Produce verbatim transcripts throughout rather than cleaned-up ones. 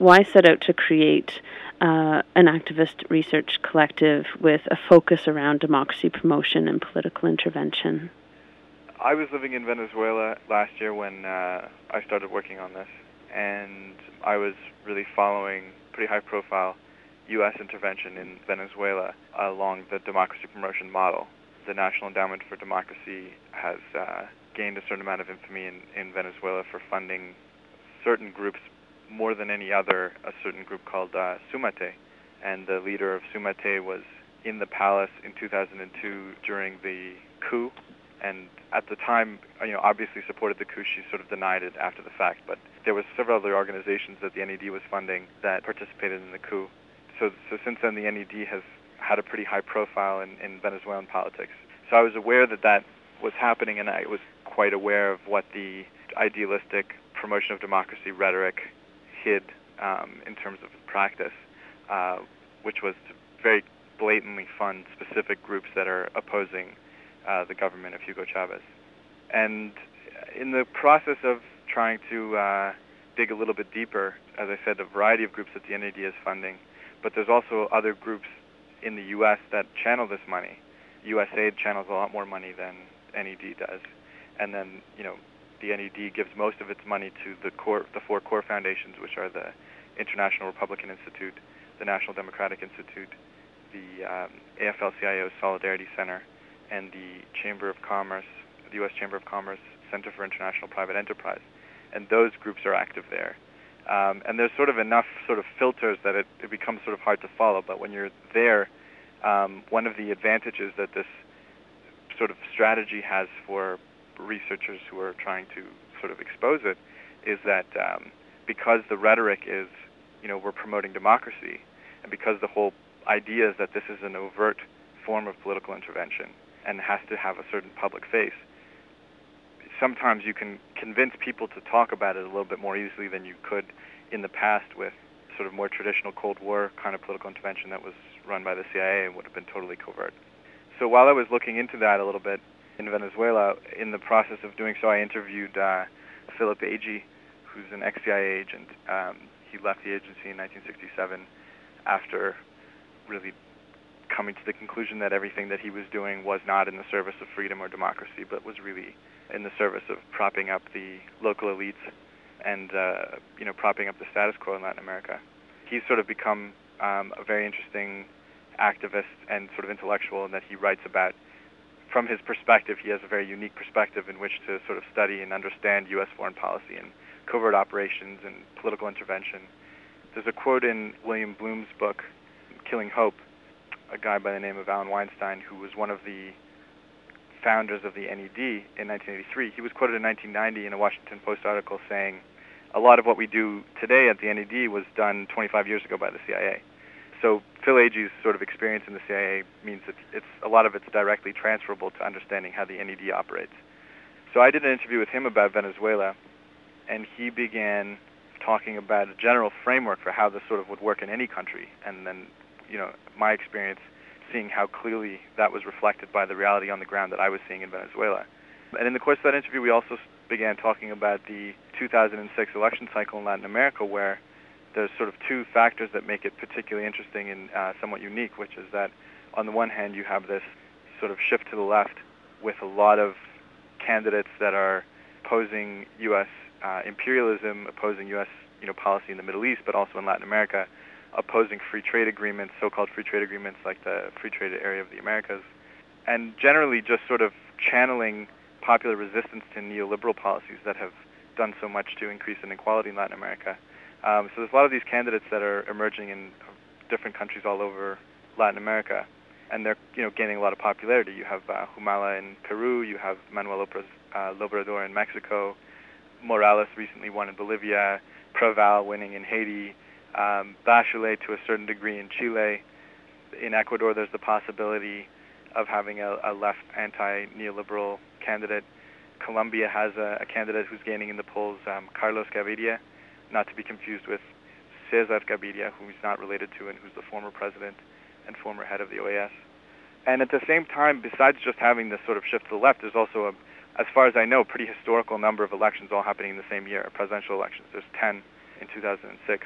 why set out to create uh, an activist research collective with a focus around democracy promotion and political intervention? I was living in Venezuela last year when uh, I started working on this, and I was really following pretty high-profile U S intervention in Venezuela along the democracy promotion model. The National Endowment for Democracy has uh, gained a certain amount of infamy in, in Venezuela for funding certain groups more than any other, a certain group called uh, Sumate. And the leader of Sumate was in the palace in two thousand two during the coup, and at the time, you know, obviously supported the coup. She sort of denied it after the fact, but there were several other organizations that the N E D was funding that participated in the coup. So, so since then, the N E D has had a pretty high profile in, in Venezuelan politics. So I was aware that that was happening, and I was quite aware of what the idealistic promotion of democracy rhetoric hid um, in terms of practice, uh, which was to very blatantly fund specific groups that are opposing uh, the government of Hugo Chavez. And in the process of trying to uh, dig a little bit deeper, as I said, a variety of groups that the N E D is funding, but there's also other groups in the U S that channel this money. U S A I D channels a lot more money than N E D does. And then, you know, the N E D gives most of its money to the core, the four core foundations, which are the International Republican Institute, the National Democratic Institute, the um, A F L C I O Solidarity Center, and the Chamber of Commerce, the U S Chamber of Commerce Center for International Private Enterprise. And those groups are active there. Um, and there's sort of enough sort of filters that it, it becomes sort of hard to follow. But when you're there, um, one of the advantages that this sort of strategy has for researchers who are trying to sort of expose it is that um, because the rhetoric is, you know, we're promoting democracy, and because the whole idea is that this is an overt form of political intervention and has to have a certain public face, sometimes you can convince people to talk about it a little bit more easily than you could in the past with sort of more traditional Cold War kind of political intervention that was run by the C I A and would have been totally covert. So while I was looking into that a little bit in Venezuela, in the process of doing so, I interviewed uh, Philip Agee, who's an ex-C I A agent. Um, he left the agency in nineteen sixty-seven after really coming to the conclusion that everything that he was doing was not in the service of freedom or democracy, but was really in the service of propping up the local elites and, uh, you know, propping up the status quo in Latin America. He's sort of become um, a very interesting activist and sort of intellectual in that he writes about, from his perspective, he has a very unique perspective in which to sort of study and understand U S foreign policy and covert operations and political intervention. There's a quote in William Bloom's book, Killing Hope, a guy by the name of Alan Weinstein, who was one of the founders of the N E D in nineteen eighty-three. He was quoted in nineteen ninety in a Washington Post article saying, a lot of what we do today at the N E D was done twenty-five years ago by the C I A. So Phil Agee's sort of experience in the C I A means that it's a lot of it's directly transferable to understanding how the N E D operates. So I did an interview with him about Venezuela, and he began talking about a general framework for how this sort of would work in any country, and then, you know, my experience seeing how clearly that was reflected by the reality on the ground that I was seeing in Venezuela. And in the course of that interview, we also began talking about the two thousand six election cycle in Latin America, where there's sort of two factors that make it particularly interesting and uh, somewhat unique, which is that on the one hand, you have this sort of shift to the left with a lot of candidates that are opposing U S uh, imperialism, opposing U S you know, policy in the Middle East, but also in Latin America, opposing free trade agreements, so-called free trade agreements like the Free Trade Area of the Americas, and generally just sort of channeling popular resistance to neoliberal policies that have done so much to increase inequality in Latin America. Um, so there's a lot of these candidates that are emerging in different countries all over Latin America, and they're you know gaining a lot of popularity. You have uh, Humala in Peru, you have Manuel Lopez uh, Obrador in Mexico, Morales recently won in Bolivia, Proval winning in Haiti, um, Bachelet to a certain degree in Chile. In Ecuador, there's the possibility of having a, a left anti-neoliberal candidate. Colombia has a, a candidate who's gaining in the polls, um, Carlos Gaviria, not to be confused with Cesar Gaviria, who he's not related to and who's the former president and former head of the O A S. And at the same time, besides just having this sort of shift to the left, there's also, a, as far as I know, a pretty historical number of elections all happening in the same year, presidential elections. There's ten in two thousand six.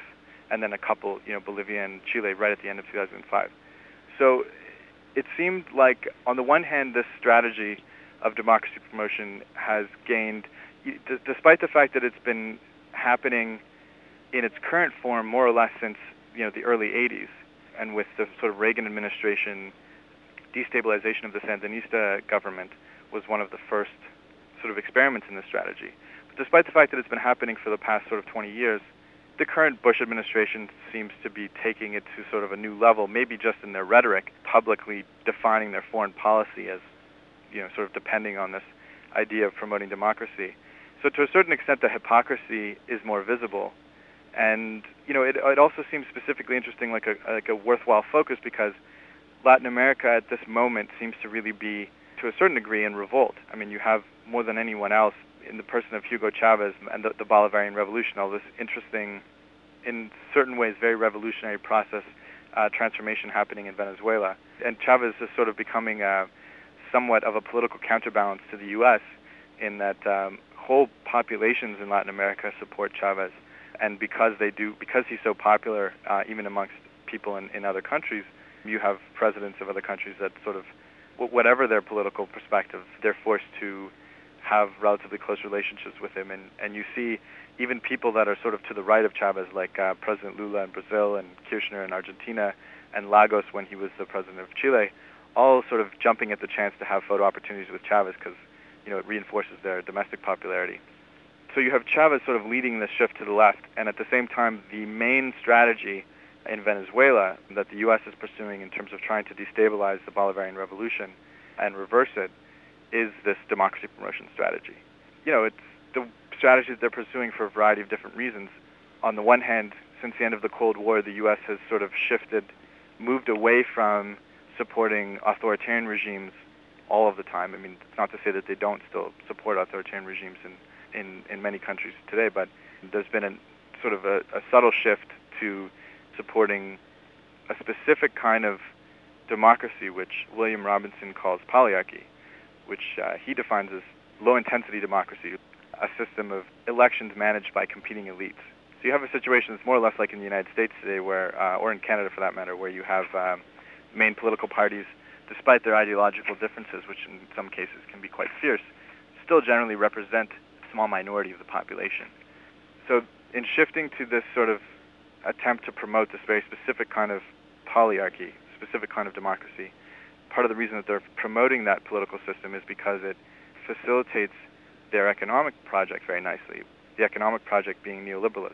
and then a couple, you know, Bolivia and Chile right at the end of two thousand five. So it seemed like, on the one hand, this strategy of democracy promotion has gained, d- despite the fact that it's been happening in its current form more or less since, you know, the early eighties, and with the sort of Reagan administration, destabilization of the Sandinista government was one of the first sort of experiments in this strategy. But despite the fact that it's been happening for the past sort of twenty years, the current Bush administration seems to be taking it to sort of a new level, maybe just in their rhetoric, publicly defining their foreign policy as, you know, sort of depending on this idea of promoting democracy. So to a certain extent, the hypocrisy is more visible. And, you know, it, it also seems specifically interesting, like a, like a worthwhile focus, because Latin America at this moment seems to really be, to a certain degree, in revolt. I mean, you have more than anyone else in the person of Hugo Chavez and the, the Bolivarian Revolution, all this interesting, in certain ways, very revolutionary process, uh, transformation happening in Venezuela. And Chavez is sort of becoming a, somewhat of a political counterbalance to the U S in that um, whole populations in Latin America support Chavez. And because they do, because he's so popular, uh, even amongst people in, in other countries, you have presidents of other countries that sort of, whatever their political perspective, they're forced to have relatively close relationships with him. And, and you see even people that are sort of to the right of Chavez, like uh, President Lula in Brazil and Kirchner in Argentina and Lagos when he was the president of Chile, all sort of jumping at the chance to have photo opportunities with Chavez because, you know, it reinforces their domestic popularity. So you have Chavez sort of leading the shift to the left, and at the same time, the main strategy in Venezuela that the U S is pursuing in terms of trying to destabilize the Bolivarian Revolution and reverse it is this democracy promotion strategy. You know, it's the strategies they're pursuing for a variety of different reasons. On the one hand, since the end of the Cold War, the U S has sort of shifted, moved away from supporting authoritarian regimes all of the time. I mean, it's not to say that they don't still support authoritarian regimes in, in, in many countries today, but there's been a sort of a, a subtle shift to supporting a specific kind of democracy, which William Robinson calls polyarchy, which uh, he defines as low-intensity democracy, a system of elections managed by competing elites. So you have a situation that's more or less like in the United States today, where, uh, or in Canada for that matter, where you have um, main political parties, despite their ideological differences, which in some cases can be quite fierce, still generally represent a small minority of the population. So in shifting to this sort of attempt to promote this very specific kind of polyarchy, specific kind of democracy, part of the reason that they're promoting that political system is because it facilitates their economic project very nicely, the economic project being neoliberalism.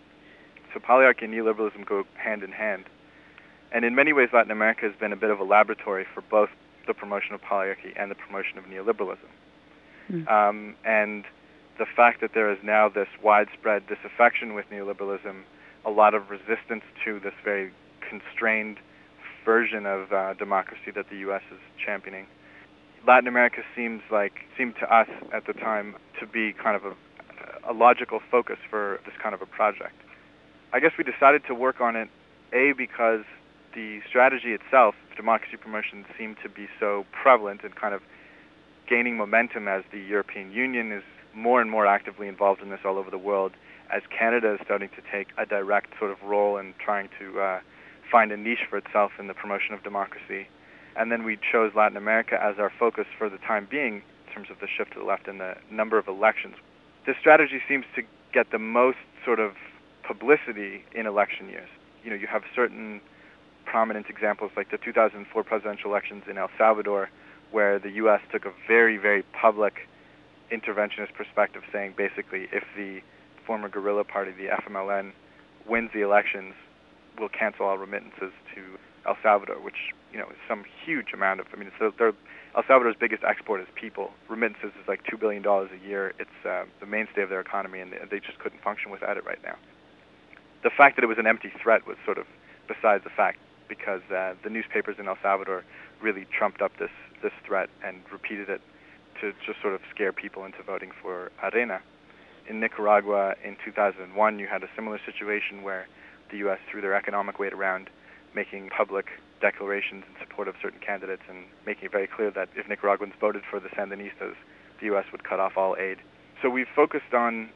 So polyarchy and neoliberalism go hand in hand. And in many ways, Latin America has been a bit of a laboratory for both the promotion of polyarchy and the promotion of neoliberalism. Mm. Um, and the fact that there is now this widespread disaffection with neoliberalism, a lot of resistance to this very constrained version of uh, democracy that the U S is championing. Latin America seems like, seemed to us at the time to be kind of a, a logical focus for this kind of a project. I guess we decided to work on it, A, because the strategy itself, democracy promotion, seemed to be so prevalent and kind of gaining momentum as the European Union is more and more actively involved in this all over the world, as Canada is starting to take a direct sort of role in trying to uh, find a niche for itself in the promotion of democracy. And then we chose Latin America as our focus for the time being in terms of the shift to the left and the number of elections. This strategy seems to get the most sort of publicity in election years. You know, you have certain prominent examples like the two thousand four presidential elections in El Salvador, where the U S took a very, very public interventionist perspective, saying basically if the former guerrilla party, the F M L N, wins the elections, we'll cancel all remittances to El Salvador, which, you know, is some huge amount of, I mean, it's the, El Salvador's biggest export is people. Remittances is like two billion dollars a year. It's uh, the mainstay of their economy, and they just couldn't function without it right now. The fact that it was an empty threat was sort of besides the fact, because uh, the newspapers in El Salvador really trumped up this, this threat and repeated it to just sort of scare people into voting for Arena. In Nicaragua in two thousand one, you had a similar situation where the U S threw their economic weight around, making public declarations in support of certain candidates and making it very clear that if Nicaraguans voted for the Sandinistas, the U S would cut off all aid. So we've focused on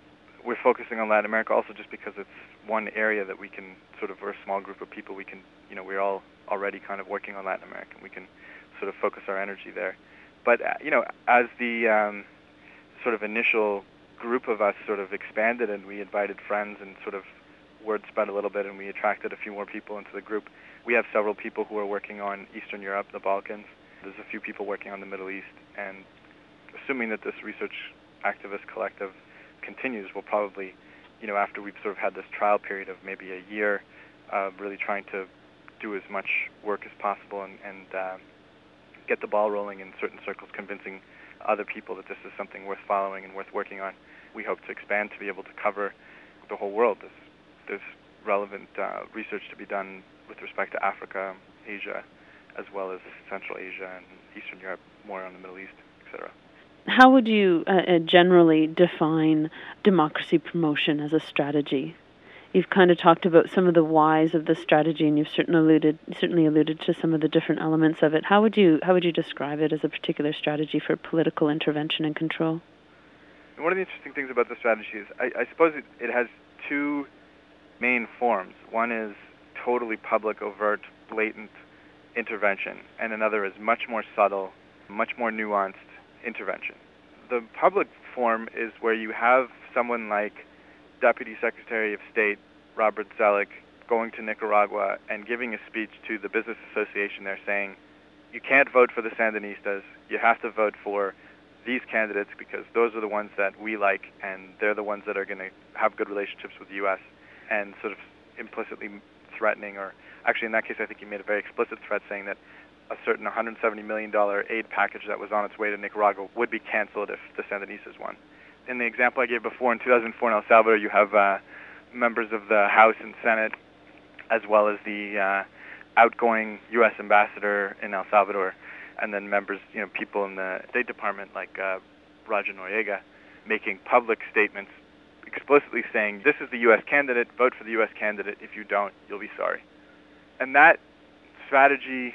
we're focusing on Latin America also just because it's one area that we can sort of, we're a small group of people, we can, you know, we're all already kind of working on Latin America, and we can sort of focus our energy there. But, uh, you know, as the um, sort of initial group of us sort of expanded and we invited friends and sort of word spread a little bit and we attracted a few more people into the group, we have several people who are working on Eastern Europe, the Balkans. There's a few people working on the Middle East, and assuming that this research activist collective continues, we'll probably, you know, after we've sort of had this trial period of maybe a year, uh, really trying to do as much work as possible and, and uh, get the ball rolling in certain circles, convincing other people that this is something worth following and worth working on. We hope to expand to be able to cover the whole world. There's, there's relevant uh, research to be done with respect to Africa, Asia, as well as Central Asia and Eastern Europe, more on the Middle East, et cetera. How would you uh, generally define democracy promotion as a strategy? You've kind of talked about some of the whys of the strategy, and you've certainly alluded, certainly alluded to some of the different elements of it. How would you how would you describe it as a particular strategy for political intervention and control? And one of the interesting things about the strategy is, I, I suppose it, it has two main forms. One is totally public, overt, blatant intervention, and another is much more subtle, much more nuanced intervention. The public form is where you have someone like Deputy Secretary of State Robert Zoellick going to Nicaragua and giving a speech to the business association there saying, you can't vote for the Sandinistas, you have to vote for these candidates because those are the ones that we like and they're the ones that are going to have good relationships with the U S, and sort of implicitly threatening, or actually in that case I think he made a very explicit threat saying that a certain one hundred seventy million dollars aid package that was on its way to Nicaragua would be canceled if the Sandinistas won. In the example I gave before, in two thousand four in El Salvador, you have uh, members of the House and Senate, as well as the uh, outgoing U S ambassador in El Salvador, and then members, you know, people in the State Department like uh, Raja Noriega, making public statements explicitly saying, this is the U S candidate, vote for the U S candidate, if you don't, you'll be sorry. And that strategy,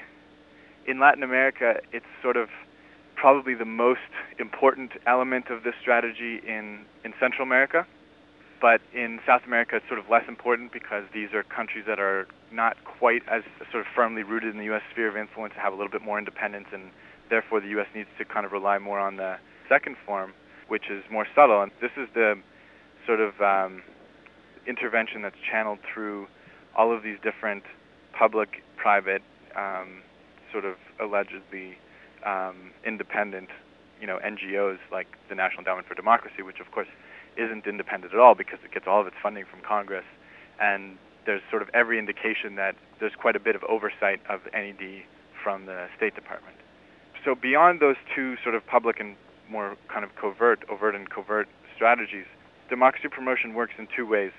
in Latin America, it's sort of probably the most important element of this strategy in, in Central America. But in South America, it's sort of less important because these are countries that are not quite as sort of firmly rooted in the U S sphere of influence, have a little bit more independence, and therefore the U S needs to kind of rely more on the second form, which is more subtle. And this is the sort of um, intervention that's channeled through all of these different public, private, um, sort of allegedly um, independent, you know, N G Os like the National Endowment for Democracy, which of course isn't independent at all because it gets all of its funding from Congress, and there's sort of every indication that there's quite a bit of oversight of N E D from the State Department. So beyond those two sort of public and more kind of covert, overt and covert strategies, democracy promotion works in two ways.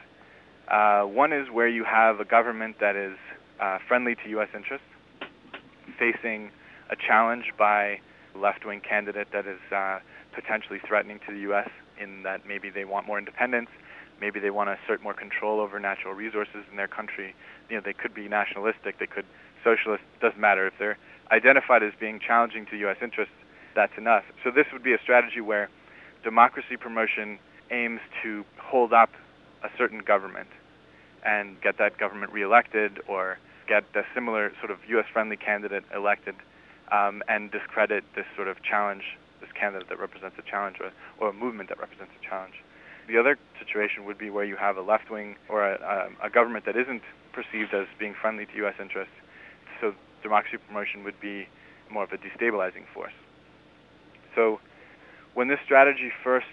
Uh, one is where you have a government that is uh, friendly to U S interests, facing a challenge by a left-wing candidate that is uh, potentially threatening to the U S in that maybe they want more independence, maybe they want to assert more control over natural resources in their country. You know, they could be nationalistic, they could socialist, doesn't matter. If they're identified as being challenging to U S interests, that's enough. So this would be a strategy where democracy promotion aims to hold up a certain government and get that government reelected, or get a similar sort of U S-friendly candidate elected, um, and discredit this sort of challenge, this candidate that represents a challenge, or, or a movement that represents a challenge. The other situation would be where you have a left-wing or a, a, a government that isn't perceived as being friendly to U S interests. So democracy promotion would be more of a destabilizing force. So when this strategy first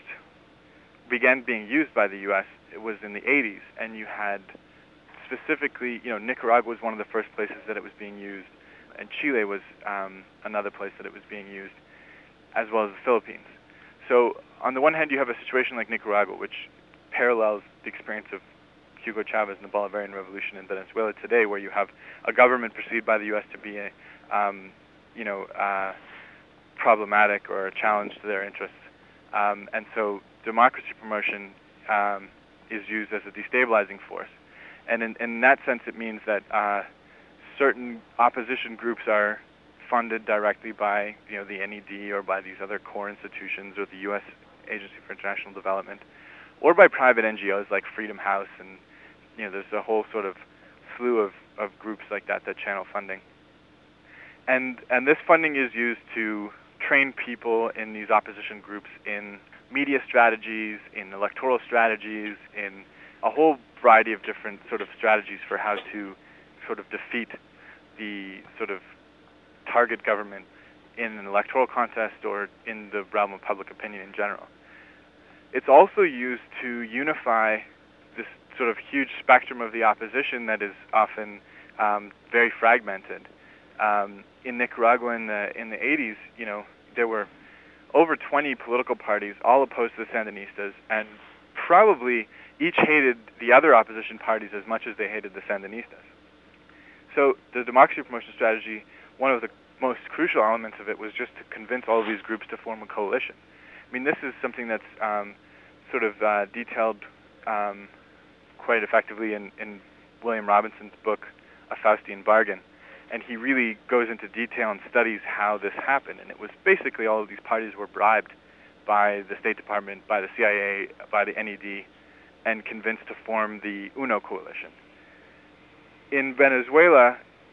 began being used by the U S, it was in the eighties, and you had specifically, you know, Nicaragua was one of the first places that it was being used, and Chile was um, another place that it was being used, as well as the Philippines. So on the one hand, you have a situation like Nicaragua, which parallels the experience of Hugo Chavez and the Bolivarian Revolution in Venezuela today, where you have a government perceived by the U S to be a, um, you know, uh, problematic or a challenge to their interests. Um, and so democracy promotion um, is used as a destabilizing force. And in, in that sense, it means that uh, certain opposition groups are funded directly by, you know, the N E D or by these other core institutions or the U S Agency for International Development, or by private N G Os like Freedom House, and you know, there's a whole sort of slew of, of groups like that that channel funding. And and this funding is used to train people in these opposition groups in media strategies, in electoral strategies, in a whole variety of different sort of strategies for how to sort of defeat the sort of target government in an electoral contest or in the realm of public opinion in general. It's also used to unify this sort of huge spectrum of the opposition that is often um, very fragmented. Um, in Nicaragua in the in the eighties, you know, there were over twenty political parties, all opposed to the Sandinistas, and probably each hated the other opposition parties as much as they hated the Sandinistas. So the democracy promotion strategy, one of the most crucial elements of it was just to convince all of these groups to form a coalition. I mean, this is something that's um, sort of uh, detailed um, quite effectively in, in William Robinson's book, A Faustian Bargain. And he really goes into detail and studies how this happened. And it was basically all of these parties were bribed by the State Department, by the C I A, by the N E D, and convinced to form the UNO coalition. In Venezuela,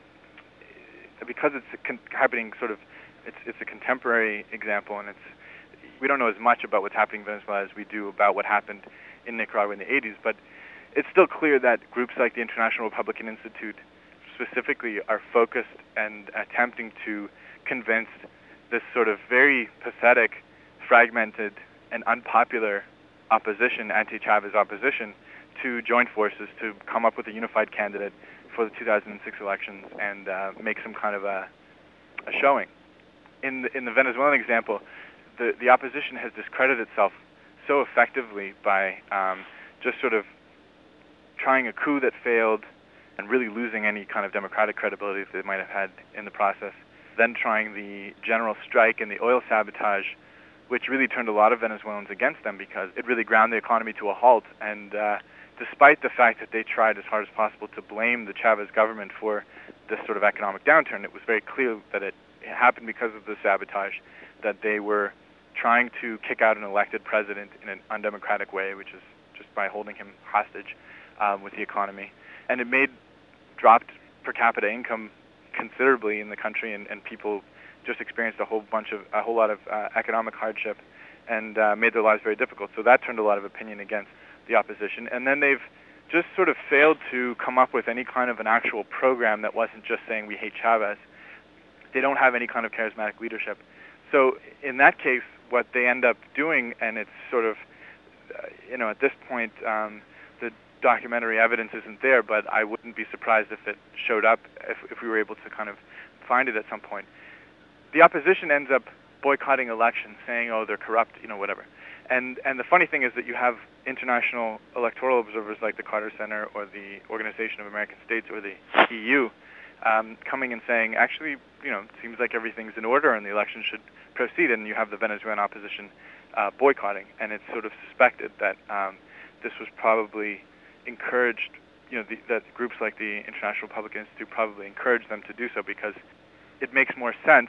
because it's con- happening sort of, it's it's a contemporary example, and it's we don't know as much about what's happening in Venezuela as we do about what happened in Nicaragua in the eighties, but it's still clear that groups like the International Republican Institute specifically are focused and attempting to convince this sort of very pathetic, fragmented, and unpopular opposition, anti-Chavez opposition, to join forces to come up with a unified candidate for the two thousand six elections and uh, make some kind of a, a showing. In the, in the Venezuelan example, the, the opposition has discredited itself so effectively by um, just sort of trying a coup that failed and really losing any kind of democratic credibility that they might have had in the process, then trying the general strike and the oil sabotage, which really turned a lot of Venezuelans against them because it really ground the economy to a halt. And uh, despite the fact that they tried as hard as possible to blame the Chavez government for this sort of economic downturn, it was very clear that it happened because of the sabotage, that they were trying to kick out an elected president in an undemocratic way, which is just by holding him hostage um, with the economy. And it made dropped per capita income considerably in the country, and, and people just experienced a whole bunch of a whole lot of uh, economic hardship, and uh, made their lives very difficult. So that turned a lot of opinion against the opposition. And then they've just sort of failed to come up with any kind of an actual program that wasn't just saying we hate Chavez. They don't have any kind of charismatic leadership. So in that case, what they end up doing, and it's sort of, uh, you know, at this point, um, the documentary evidence isn't there, but I wouldn't be surprised if it showed up, if, if we were able to kind of find it at some point. The opposition ends up boycotting elections, saying, oh, they're corrupt, you know, whatever. And and the funny thing is that you have international electoral observers like the Carter Center or the Organization of American States or the E U um, coming and saying, actually, you know, it seems like everything's in order and the election should proceed, and you have the Venezuelan opposition uh, boycotting. And it's sort of suspected that um, this was probably encouraged, you know, the, that groups like the International Republican Institute probably encouraged them to do so because it makes more sense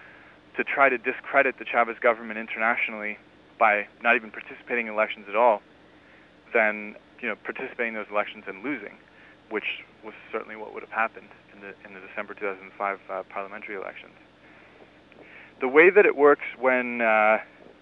to try to discredit the Chavez government internationally by not even participating in elections at all than, you know, participating in those elections and losing, which was certainly what would have happened in the in the December two thousand five uh, parliamentary elections. The way that it works when uh,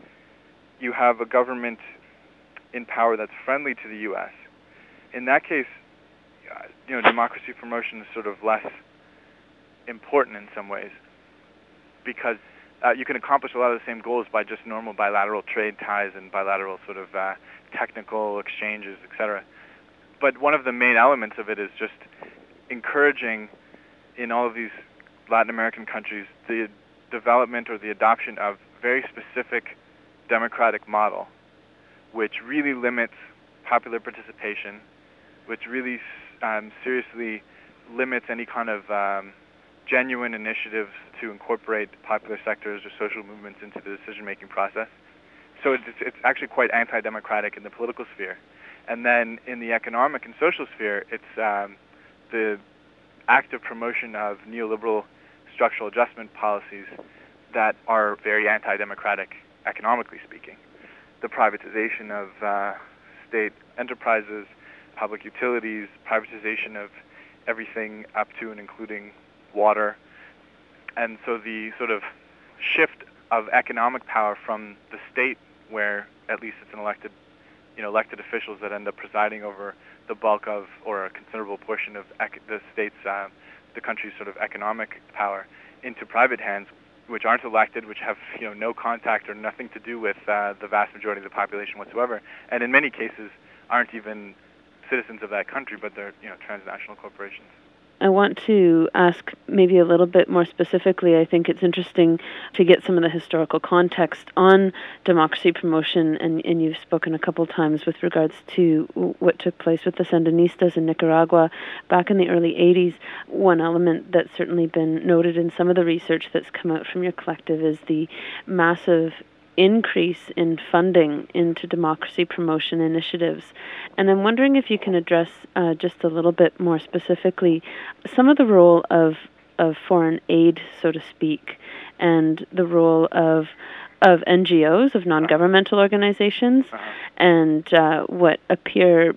you have a government in power that's friendly to the U S, in that case, uh, you know, democracy promotion is sort of less important in some ways because uh, you can accomplish a lot of the same goals by just normal bilateral trade ties and bilateral sort of uh, technical exchanges, et cetera. But one of the main elements of it is just encouraging in all of these Latin American countries the development or the adoption of very specific democratic model, which really limits popular participation, which really um, seriously limits any kind of um, genuine initiatives to incorporate popular sectors or social movements into the decision-making process. So it's, it's actually quite anti-democratic in the political sphere. And then in the economic and social sphere, it's um, the active promotion of neoliberal structural adjustment policies that are very anti-democratic, economically speaking. The privatization of uh, state enterprises, public utilities, privatization of everything up to and including water. And so the sort of shift of economic power from the state, where at least it's an elected, you know, elected officials that end up presiding over the bulk of, or a considerable portion of ec- the state's, uh, the country's sort of economic power, into private hands, which aren't elected, which have, you know, no contact or nothing to do with uh, the vast majority of the population whatsoever, and in many cases aren't even citizens of that country, but they're, you know, transnational corporations. I want to ask maybe a little bit more specifically. I think it's interesting to get some of the historical context on democracy promotion, and, and you've spoken a couple times with regards to what took place with the Sandinistas in Nicaragua back in the early eighties. One element that's certainly been noted in some of the research that's come out from your collective is the massive increase in funding into democracy promotion initiatives. And I'm wondering if you can address uh, just a little bit more specifically some of the role of of foreign aid, so to speak, and the role of of N G Os, of non-governmental organizations, Uh-huh. and uh, what appear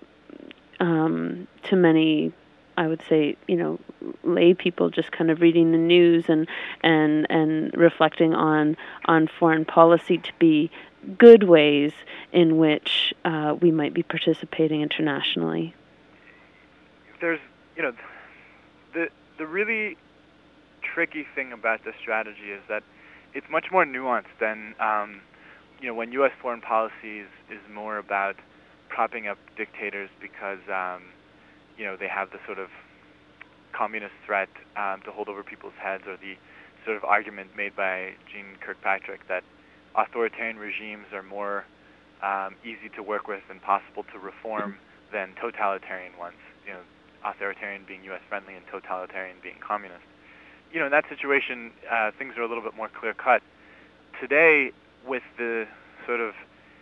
um, to many, I would say, you know, lay people just kind of reading the news and and and reflecting on on foreign policy to be good ways in which uh, we might be participating internationally. There's, you know, the the really tricky thing about this strategy is that it's much more nuanced than, um, you know, when U S foreign policy is, is more about propping up dictators because, um, you know, they have the sort of communist threat um, to hold over people's heads, or the sort of argument made by Jeane Kirkpatrick that authoritarian regimes are more um, easy to work with and possible to reform than totalitarian ones, you know, authoritarian being U S friendly and totalitarian being communist. You know, in that situation, uh, things are a little bit more clear-cut. Today, with the sort of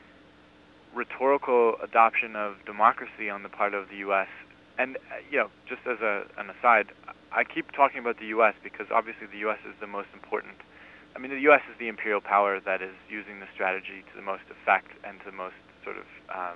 rhetorical adoption of democracy on the part of the U S, and, uh, you know, just as a, an aside, I keep talking about the U S because obviously the U S is the most important. I mean, the U S is the imperial power that is using the strategy to the most effect and to the most sort of, um,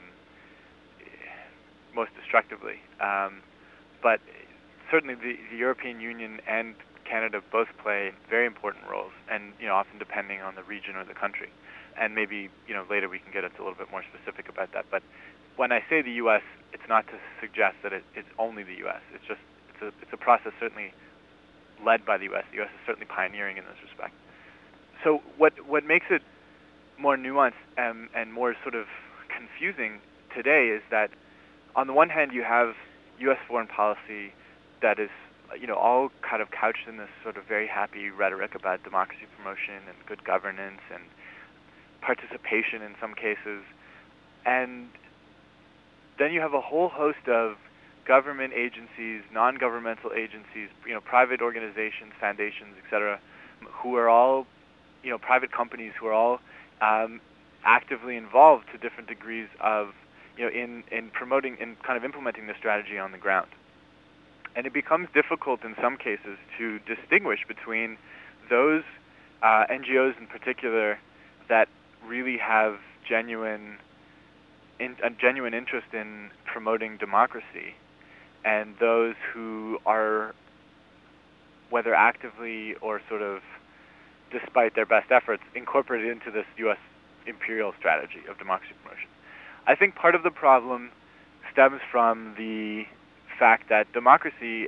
most destructively. Um, but certainly the, the European Union and Canada both play very important roles, and, you know, often depending on the region or the country. And maybe, you know, later we can get into a little bit more specific about that. But when I say the U S, it's not to suggest that it, it's only the U S. It's just it's a it's a process certainly led by the U S. The U S is certainly pioneering in this respect. So what what makes it more nuanced and, and more sort of confusing today is that on the one hand you have U S foreign policy that is, you know, all kind of couched in this sort of very happy rhetoric about democracy promotion and good governance and participation in some cases. And then you have a whole host of government agencies, non-governmental agencies, you know, private organizations, foundations, et cetera, who are all, you know, private companies who are all um, actively involved to different degrees of, you know, in, in promoting, in kind of implementing the strategy on the ground. And it becomes difficult in some cases to distinguish between those uh, N G Os in particular that really have genuine in, a genuine interest in promoting democracy, and those who are, whether actively or sort of despite their best efforts, incorporated into this U S imperial strategy of democracy promotion. I think part of the problem stems from the fact that democracy,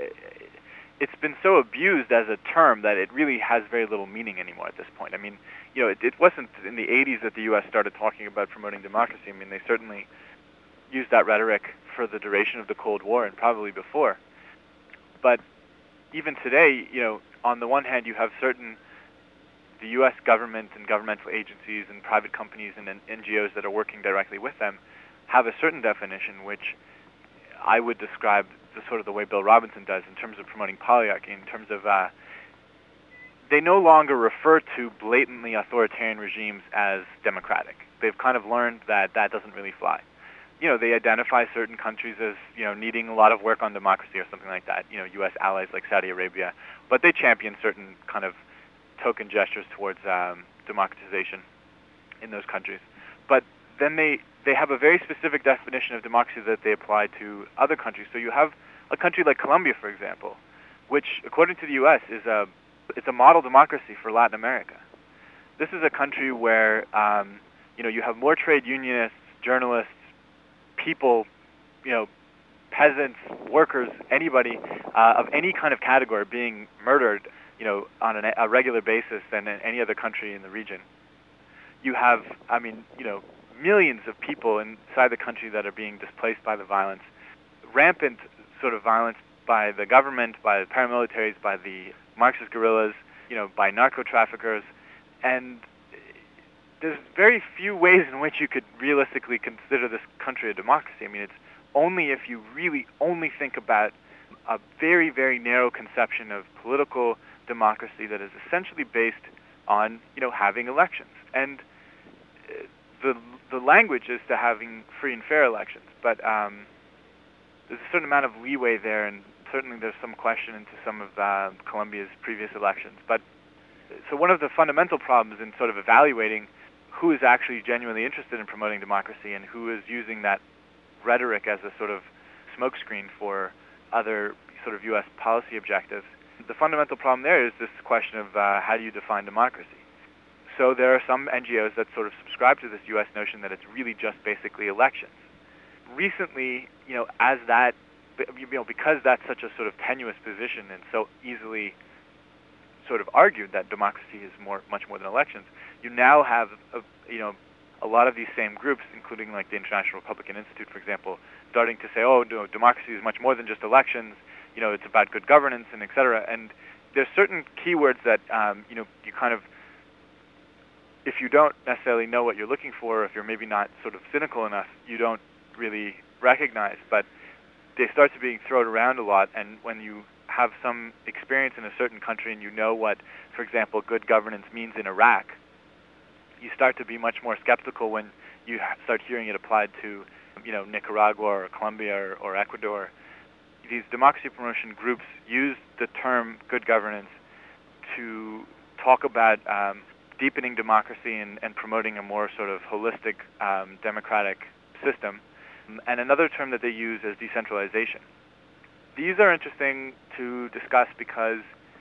it's been so abused as a term that it really has very little meaning anymore at this point. I mean, you know, it, it wasn't in the eighties that the U S started talking about promoting democracy. I mean, they certainly used that rhetoric for the duration of the Cold War and probably before. But even today, you know, on the one hand, you have certain, the U S government and governmental agencies and private companies and N G Os that are working directly with them have a certain definition, which I would describe the sort of the way Bill Robinson does in terms of promoting polyarchy, in terms of uh, they no longer refer to blatantly authoritarian regimes as democratic. They've kind of learned that that doesn't really fly. You know, they identify certain countries as, you know, needing a lot of work on democracy or something like that, you know, U S allies like Saudi Arabia, but they champion certain kind of token gestures towards um, democratization in those countries. But then they they have a very specific definition of democracy that they apply to other countries. So you have a country like Colombia, for example, which, according to the U S, is a it's a model democracy for Latin America. This is a country where um, you know you have more trade unionists, journalists, people, you know, peasants, workers, anybody uh, of any kind of category being murdered, you know, on an, a regular basis than in any other country in the region. You have, I mean, you know, millions of people inside the country that are being displaced by the violence, rampant sort of violence by the government, by the paramilitaries, by the Marxist guerrillas, you know, by narco-traffickers, and there's very few ways in which you could realistically consider this country a democracy. I mean, it's only if you really only think about a very, very narrow conception of political democracy that is essentially based on, you know, having elections. And the the language is to having free and fair elections, but um, there's a certain amount of leeway there, and certainly there's some question into some of uh, Colombia's previous elections. But so one of the fundamental problems in sort of evaluating who is actually genuinely interested in promoting democracy and who is using that rhetoric as a sort of smokescreen for other sort of U S policy objectives, the fundamental problem there is this question of uh, how do you define democracy? So there are some N G Os that sort of subscribe to this U S notion that it's really just basically elections. Recently, you know, as that, you know, because that's such a sort of tenuous position and so easily sort of argued that democracy is more, much more than elections, you now have, a, you know, a lot of these same groups, including like the International Republican Institute, for example, starting to say, oh, no, democracy is much more than just elections. You know, it's about good governance and et cetera. And there's certain keywords that, um, you know, you kind of, if you don't necessarily know what you're looking for, if you're maybe not sort of cynical enough, you don't really recognize. But they start to being thrown around a lot, and when you have some experience in a certain country and you know what, for example, good governance means in Iraq, you start to be much more skeptical when you start hearing it applied to, you know, Nicaragua or Colombia or, or Ecuador. These democracy promotion groups use the term good governance to talk about um, deepening democracy and, and promoting a more sort of holistic um, democratic system. And another term that they use is decentralization. These are interesting to discuss because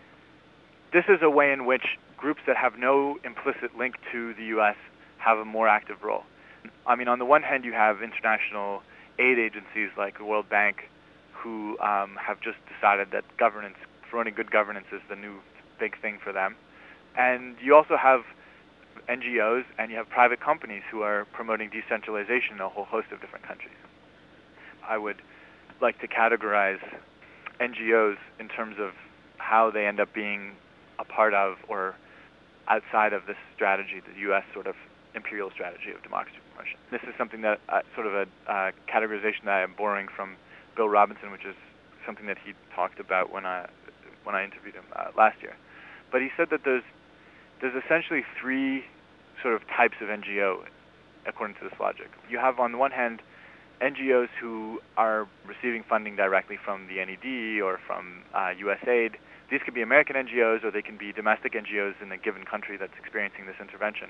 this is a way in which groups that have no implicit link to the U S have a more active role. I mean, on the one hand, you have international aid agencies like the World Bank who um, have just decided that governance, promoting good governance is the new big thing for them. And you also have N G Os and you have private companies who are promoting decentralization in a whole host of different countries. I would like to categorize N G Os in terms of how they end up being a part of or outside of this strategy, the U S sort of imperial strategy of democracy promotion. This is something that uh, sort of a uh, categorization that I'm borrowing from Bill Robinson, which is something that he talked about when I when I interviewed him uh, last year. But he said that there's there's essentially three sort of types of N G O according to this logic. You have on the one hand N G Os who are receiving funding directly from the N E D or from uh, U S aid. These could be American N G Os or they can be domestic N G Os in a given country that's experiencing this intervention.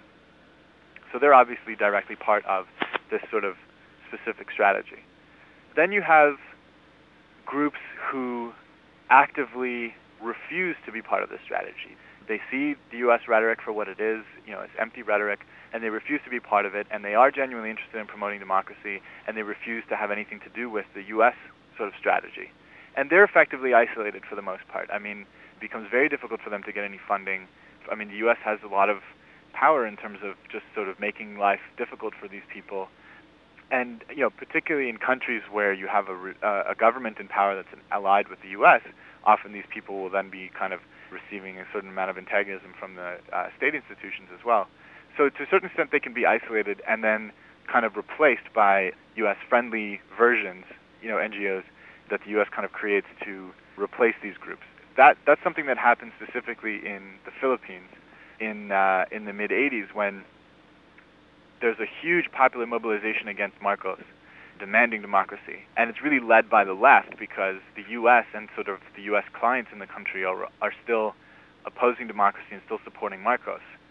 So they're obviously directly part of this sort of specific strategy. Then you have groups who actively refuse to be part of this strategy. They see the U S rhetoric for what it is, you know, it's empty rhetoric, and they refuse to be part of it, and they are genuinely interested in promoting democracy, and they refuse to have anything to do with the U S sort of strategy. And they're effectively isolated for the most part. I mean, it becomes very difficult for them to get any funding. I mean, the U S has a lot of power in terms of just sort of making life difficult for these people. And, you know, particularly in countries where you have a, uh, a government in power that's allied with the U S, often these people will then be kind of receiving a certain amount of antagonism from the uh, state institutions as well. So to a certain extent, they can be isolated and then kind of replaced by U S-friendly versions, you know, N G Os that the U S kind of creates to replace these groups. That that's something that happened specifically in the Philippines in uh, in the mid eighties when there's a huge popular mobilization against Marcos, demanding democracy. And it's really led by the left because the U S and sort of the U S clients in the country are, are still opposing democracy and still supporting Marcos.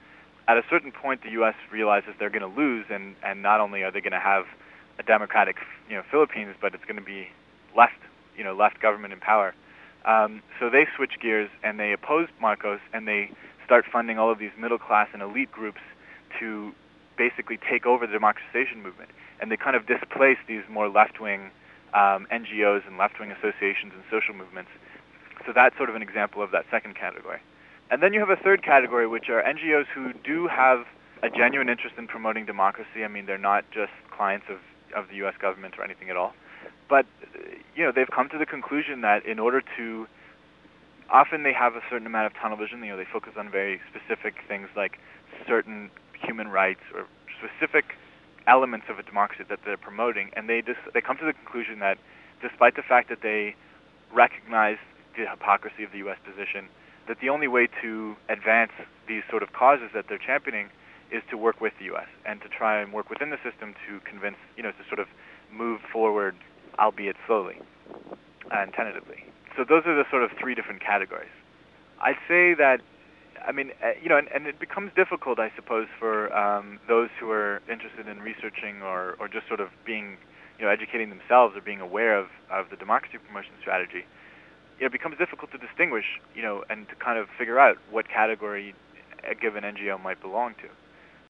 at a certain point, the U S realizes they're going to lose, and, and not only are they going to have a democratic, you know, Philippines, but it's going to be left, you know, left government in power. Um, so they switch gears and they oppose Marcos, and they start funding all of these middle class and elite groups to basically take over the democratization movement. And they kind of displace these more left-wing um, N G Os and left-wing associations and social movements. So that's sort of an example of that second category. And then you have a third category, which are N G Os who do have a genuine interest in promoting democracy. I mean, they're not just clients of, of the U S government or anything at all. But, you know, they've come to the conclusion that in order to, often they have a certain amount of tunnel vision. You know, they focus on very specific things like certain human rights or specific elements of a democracy that they're promoting, and they just they come to the conclusion that despite the fact that they recognize the hypocrisy of the U S position, that the only way to advance these sort of causes that they're championing is to work with the U S and to try and work within the system to convince, you know, to sort of move forward, albeit slowly and tentatively. So those are the sort of three different categories. I'd say that, I mean, uh, you know, and, and it becomes difficult, I suppose, for um, those who are interested in researching or, or just sort of being, you know, educating themselves or being aware of, of the democracy promotion strategy. It becomes difficult to distinguish, you know, and to kind of figure out what category a given N G O might belong to.